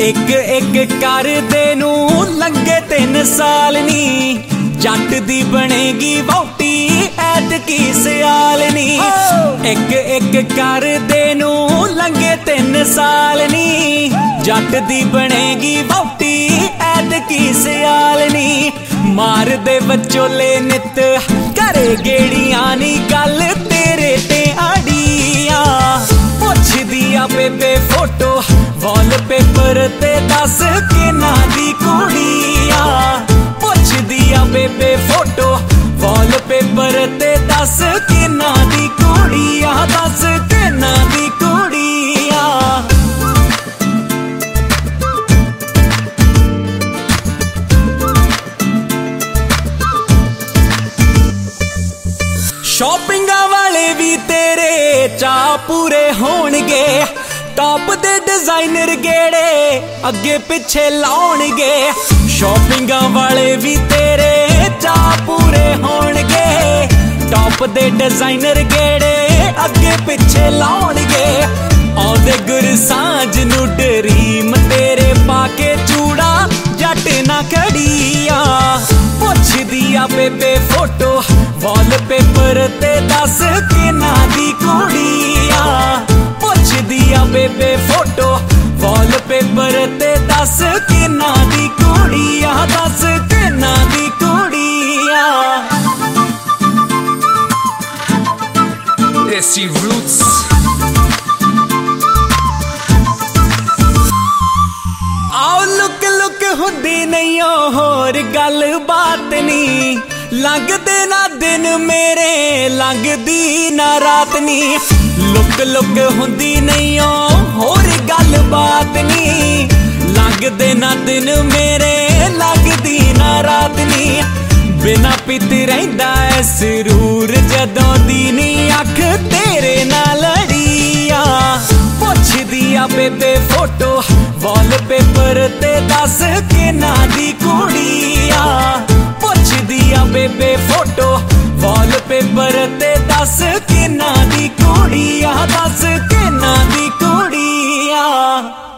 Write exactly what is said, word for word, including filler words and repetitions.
एक एक करदे नू लंघे तीन साल नी, जट दी बनेगी वोटी ऐतकी सियाल नी। एक एक करदे नू लंघे तीन साल नी, जट दी बनेगी वोटी ऐतकी सियाल नी। मार दे बचोले नित करे गेड़ियां नी, गल तेरे ते आड़ियां पुछदिया बेबे फोटो वॉलपेपर ते दस किन्हां दी कुड़ियां। पुछदिया बेबे फोटो वॉलपेपर ते दस किन्हां दी कुड़ियां, दस किन्हां दी कुड़ियां। शॉपिंगा वाले भी तेरे चा पूरे होणगे, टॉप दे डिजाइनर गेड़े अगे पिछे लाउणगे। शॉपिंगा वाले भी तेरे चा पूरे होणगे, टॉप दे डिजाइनर गेड़े अगे पिछे लाउणगे। आउंदे गुरसांझ नू ड्रीम तेरे पाके चूड़ा जट ना खड़ियां। पुछदिया बेबे फोटो वॉलपेपर ते दस किन्हां दी कुड़ियां। पुछदिया बेबे फोटो वॉलपेपर ते दस किन्हां दी कुड़ियां, दस किन्हां दी कुड़ियां। Desi Roots। आओ लुक लुक हुंदी नहीं होर गल बात नी, लंघदे ना दिन मेरे लंघदी ना रात नी। लुक लुक हुंदी नहीं होर गल बात नी, लंघदे ना दिन मेरे लंघदी ना रात नी। बिना पीते रहिंदा ऐ सरूर जदों दी नी अख तेरे नाल लड़ियां। पुछदिया बेबे फोटो वॉलपेपर ते दस किन्हां दी कुड़ियां। पुछदिया बेबे फोटो वॉलपेपर ते दस किन्हां दी कुड़ियां, दस किन्हां दी कुड़ियां।